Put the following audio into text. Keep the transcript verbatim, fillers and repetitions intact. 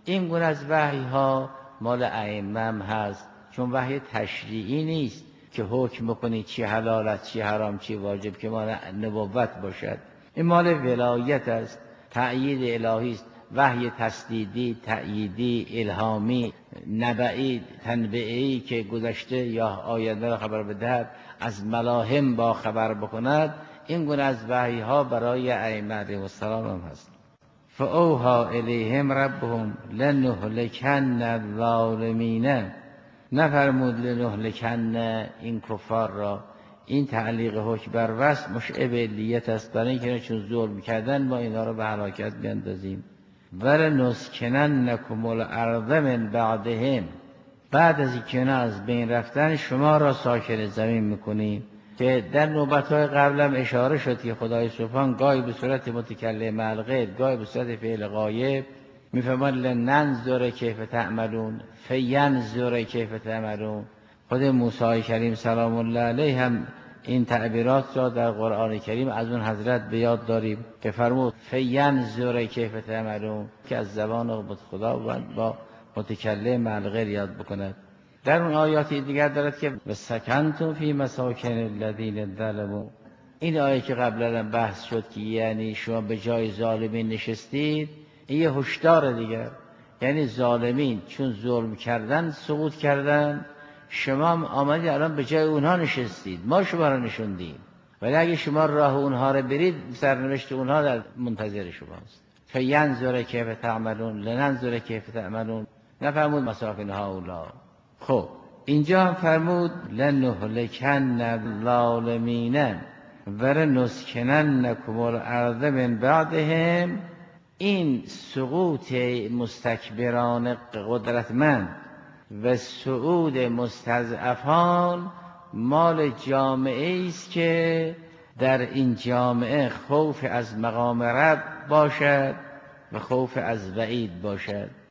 این گونه از وحی ها مال ائمه هم هست، چون وحی تشریعی نیست که حکم بکنی چی حلال است چی حرام چی واجب، که مال نبوت باشد. این مال ولایت است، تأیید الهی است، وحی تسدیدی، تأییدی، الهامی، نبعی، تنبئه‌ای که گذشته یا آینده را خبر بدهد، از ملاهم با خبر بکند. این گونه از وحی ها برای ائمه علیهم السلام هم هست. فاوحی الیهم ربهم لنهلکن الظالمین، نفرمود لنهلکن این کفار را. این تعلیق حکم بر وصف مشعب علیت است، برای اینکه چون ظلم کردن ما اینا رو به هلاکت بیندازیم. ولنسکننکم الارض من بعدهم، بعد از اینکه اینا از بین رفتن شما را ساکن زمین میکنیم. که در نوبت‌های قبلم اشاره شد که خدای سبحان گاهی به صورت متکلم الغیب، گاهی به صورت فعل غایب میفرماد لننظر کیف تعملون فینظر کیف تعملون. خود موسی کریم سلام الله علیه هم این تعبیرات را در قرآن کریم از اون حضرت به یاد داریم که فرمود فینظر کیف تعملون، که از زبان خدا با متکلم الغیب یاد بکند. در اون آیاتی دیگر دارد که وسکنتم فی مساکن الذین ظلموا. این آیه که قبلا بحث شد که یعنی شما به جای ظالمین نشستید، این یه هشدار دیگر، یعنی ظالمین چون ظلم کردن سقوط کردن، شما هم آمدید الان به جای اونها نشستید، ما شما را نشوندیم، ولی اگه شما راه اونها را برید سرنوشت اونها در منتظر شماست. فینظر کیف تعملون لننظر کیف تعملون، نفرمود مساکن هؤلاء. خب اینجا هم فرمود لنهلکن الظالمین ولنسکننکم الارض من بعدهم. این سقوط مستکبران قدرتمند و صعود مستضعفان مال جامعه است که در این جامعه خوف از مقام رب باشد و خوف از وعید باشد.